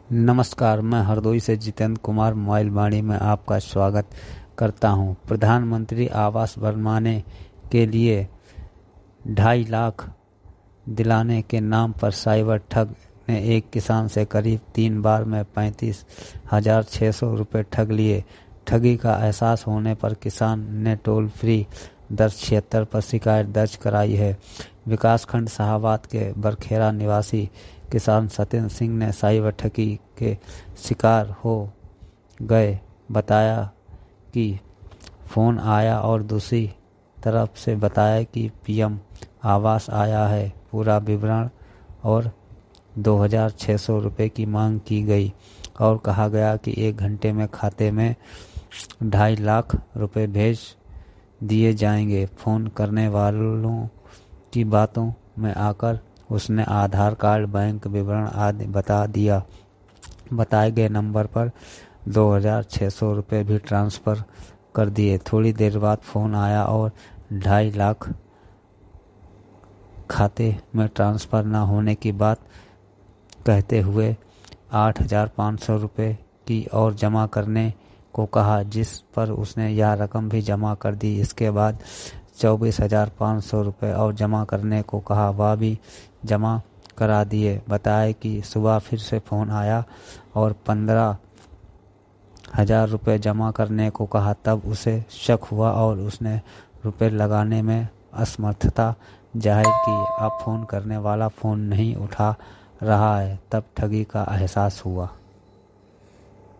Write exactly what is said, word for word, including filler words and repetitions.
नमस्कार, मैं हरदोई से जितेंद्र कुमार मोबाइल वाणी में आपका स्वागत करता हूं। प्रधानमंत्री आवास बनवाने के लिए ढाई लाख दिलाने के नाम पर साइबर ठग ने एक किसान से करीब तीन बार में पैंतीस हजार छः सौ रुपये ठग लिए। ठगी का एहसास होने पर किसान ने टोल फ्री दर छिहत्तर पर शिकायत दर्ज कराई है। विकासखंड शाहाबाद के बरखेड़ा निवासी किसान सत्येंद्र सिंह ने साइबर ठगी के शिकार हो गए बताया कि फ़ोन आया और दूसरी तरफ से बताया कि पीएम आवास आया है। पूरा विवरण और दो हज़ार छः सौ रुपये की मांग की गई और कहा गया कि एक घंटे में खाते में ढाई लाख रुपए भेज दिए जाएंगे। फ़ोन करने वालों की बातों में आकर उसने आधार कार्ड, बैंक विवरण आदि बता दिया। बताए गए नंबर पर दो हज़ार छः सौ रुपये भी ट्रांसफ़र कर दिए। थोड़ी देर बाद फ़ोन आया और ढाई लाख खाते में ट्रांसफ़र न होने की बात कहते हुए आठ हज़ार पाँच सौ रुपये की और जमा करने को कहा, जिस पर उसने यह रकम भी जमा कर दी। इसके बाद चौबीस हज़ार पाँच सौ रुपये और जमा करने को कहा, वह भी जमा करा दिए। बताया कि सुबह फिर से फ़ोन आया और पंद्रह हज़ार रुपये जमा करने को कहा। तब उसे शक हुआ और उसने रुपये लगाने में असमर्थता जाहिर की। अब फ़ोन करने वाला फ़ोन नहीं उठा रहा है। तब ठगी का एहसास हुआ।